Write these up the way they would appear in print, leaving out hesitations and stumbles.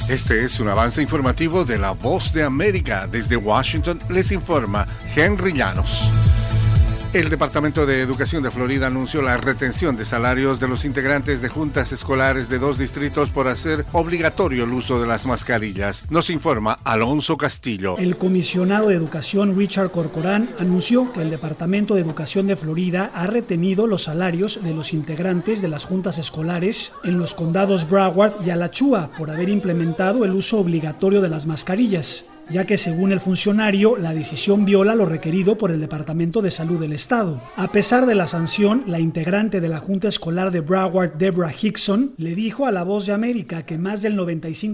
Este es un avance informativo de La Voz de América. Desde Washington les informa Henry Llanos. El Departamento de Educación de Florida anunció la retención de salarios de los integrantes de juntas escolares de 2 distritos por hacer obligatorio el uso de las mascarillas. Nos informa Alonso Castillo. El comisionado de Educación Richard Corcoran anunció que el Departamento de Educación de Florida ha retenido los salarios de los integrantes de las juntas escolares en los condados Broward y Alachua por haber implementado el uso obligatorio de las mascarillas, ya que según el funcionario, la decisión viola lo requerido por el Departamento de Salud del Estado. A pesar de la sanción, la integrante de la Junta Escolar de Broward, Deborah Hickson, le dijo a La Voz de América que más del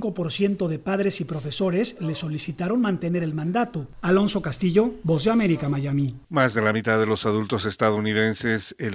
95% de padres y profesores le solicitaron mantener el mandato. Alonso Castillo, Voz de América, Miami. Más de la mitad de los adultos estadounidenses, el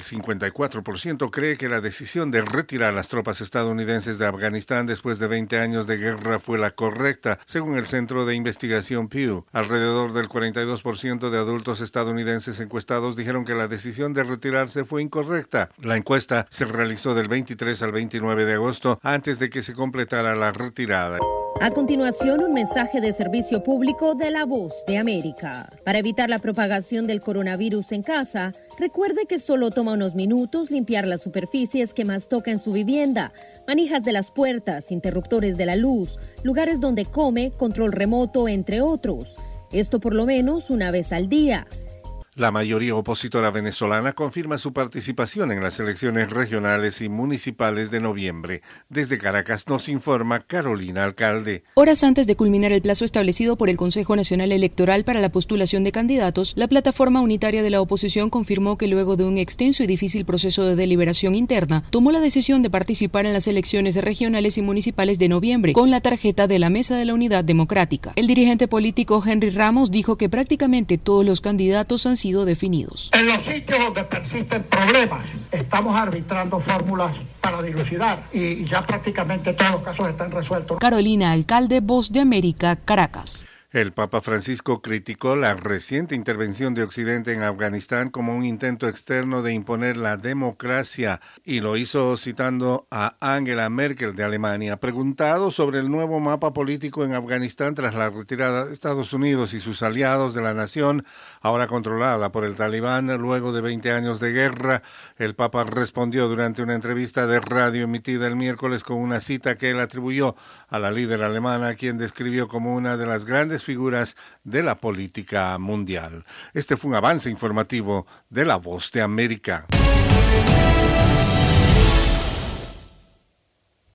54%, cree que la decisión de retirar las tropas estadounidenses de Afganistán después de 20 años de guerra fue la correcta, según el Centro de Investigación Pew. Alrededor del 42% de adultos estadounidenses encuestados dijeron que la decisión de retirarse fue incorrecta. La encuesta se realizó del 23 al 29 de agosto, antes de que se completara la retirada. A continuación, un mensaje de servicio público de La Voz de América. Para evitar la propagación del coronavirus en casa, recuerde que solo toma unos minutos limpiar las superficies que más toca en su vivienda, manijas de las puertas, interruptores de la luz, lugares donde come, control remoto, entre otros. Esto por lo menos una vez al día. La mayoría opositora venezolana confirma su participación en las elecciones regionales y municipales de noviembre. Desde Caracas nos informa Carolina Alcalde. Horas antes de culminar el plazo establecido por el Consejo Nacional Electoral para la postulación de candidatos, la plataforma unitaria de la oposición confirmó que luego de un extenso y difícil proceso de deliberación interna, tomó la decisión de participar en las elecciones regionales y municipales de noviembre con la tarjeta de la Mesa de la Unidad Democrática. El dirigente político Henry Ramos dijo que prácticamente todos los candidatos han sido definidos. En los sitios donde persisten problemas, estamos arbitrando fórmulas para dilucidar y ya prácticamente todos los casos están resueltos. Carolina Alcalde, Voz de América, Caracas. El Papa Francisco criticó la reciente intervención de Occidente en Afganistán como un intento externo de imponer la democracia y lo hizo citando a Angela Merkel de Alemania. Preguntado sobre el nuevo mapa político en Afganistán tras la retirada de Estados Unidos y sus aliados de la nación, ahora controlada por el Talibán luego de 20 años de guerra, el Papa respondió durante una entrevista de radio emitida el miércoles con una cita que él atribuyó a la líder alemana, quien describió como una de las grandes figuras de la política mundial. Este fue un avance informativo de La Voz de América.